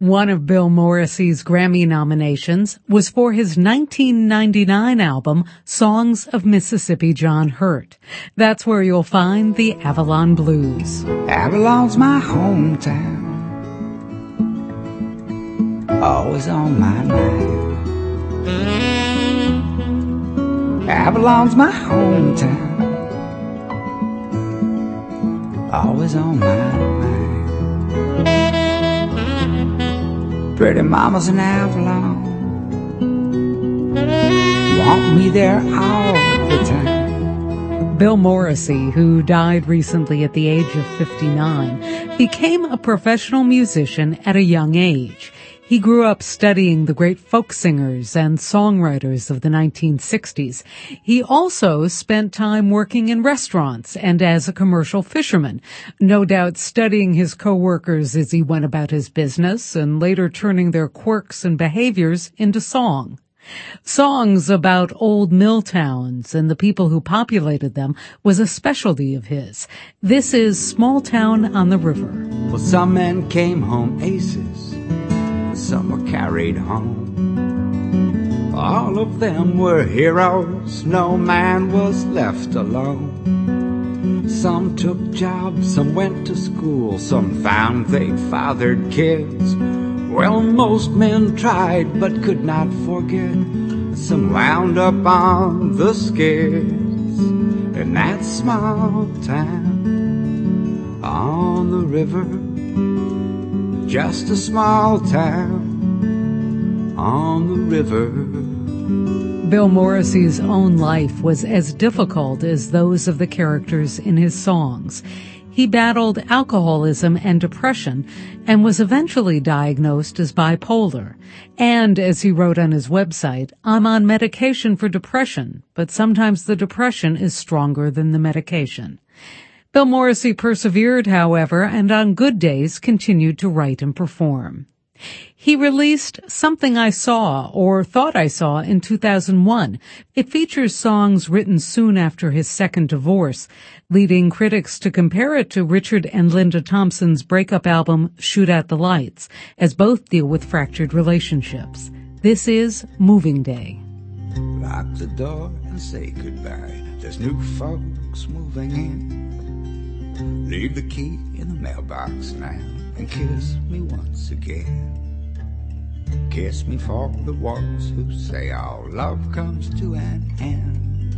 One of Bill Morrissey's Grammy nominations was for his 1999 album, Songs of Mississippi John Hurt. That's where you'll find the Avalon Blues. Avalon's my hometown, always on my mind. Avalon's my hometown, always on my mind. Pretty mamas in Avalon want me there all the time. Bill Morrissey, who died recently at the age of 59, became a professional musician at a young age. He grew up studying the great folk singers and songwriters of the 1960s. He also spent time working in restaurants and as a commercial fisherman, no doubt studying his co-workers as he went about his business and later turning their quirks and behaviors into song. Songs about old mill towns and the people who populated them was a specialty of his. This is Small Town on the River. Well, some men came home aces, some were carried home. All of them were heroes, no man was left alone. Some took jobs, some went to school, some found they fathered kids. Well, most men tried but could not forget. Some wound up on the skids in that small town on the river. Just a small town on the river. Bill Morrissey's own life was as difficult as those of the characters in his songs. He battled alcoholism and depression and was eventually diagnosed as bipolar. And as he wrote on his website, I'm on medication for depression, but sometimes the depression is stronger than the medication. Bill Morrissey persevered, however, and on good days continued to write and perform. He released Something I Saw, or Thought I Saw, in 2001. It features songs written soon after his second divorce, leading critics to compare it to Richard and Linda Thompson's breakup album Shoot Out the Lights, as both deal with fractured relationships. This is Moving Day. Lock the door and say goodbye. There's new folks moving in. Leave the key in the mailbox now and kiss me once again. Kiss me for the ones who say all love comes to an end.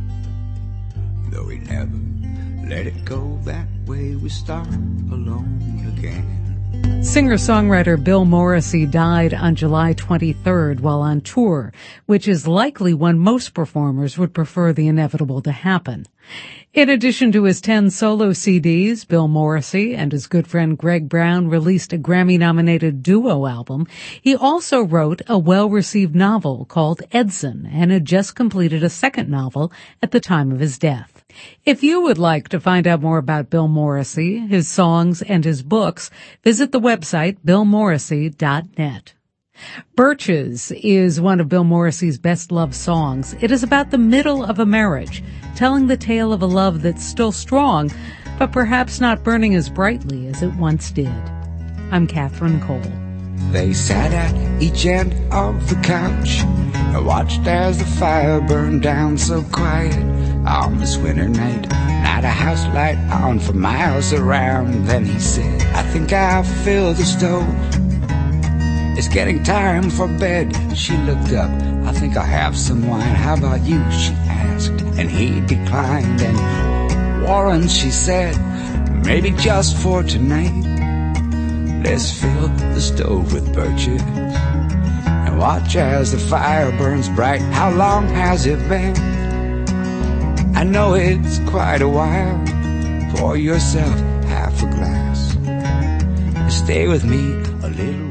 Though we never let it go that way, we start alone again. Singer-songwriter Bill Morrissey died on July 23rd while on tour, which is likely when most performers would prefer the inevitable to happen. In addition to his 10 solo CDs, Bill Morrissey and his good friend Greg Brown released a Grammy-nominated duo album. He also wrote a well-received novel called Edson and had just completed a second novel at the time of his death. If you would like to find out more about Bill Morrissey, his songs, and his books, visit the website billmorrissey.net. Birches is one of Bill Morrissey's best-loved songs. It is about the middle of a marriage, telling the tale of a love that's still strong, but perhaps not burning as brightly as it once did. I'm Catherine Cole. They sat at each end of the couch and watched as the fire burned down so quiet on this winter night. Not a house light on for miles around. Then he said, I think I'll fill the stove. It's getting time for bed. She looked up. I think I'll have some wine. How about you? She asked, and he declined. And Warren, she said, maybe just for tonight. Let's fill the stove with birches and watch as the fire burns bright. How long has it been? I know it's quite a while. Pour yourself half a glass and stay with me a little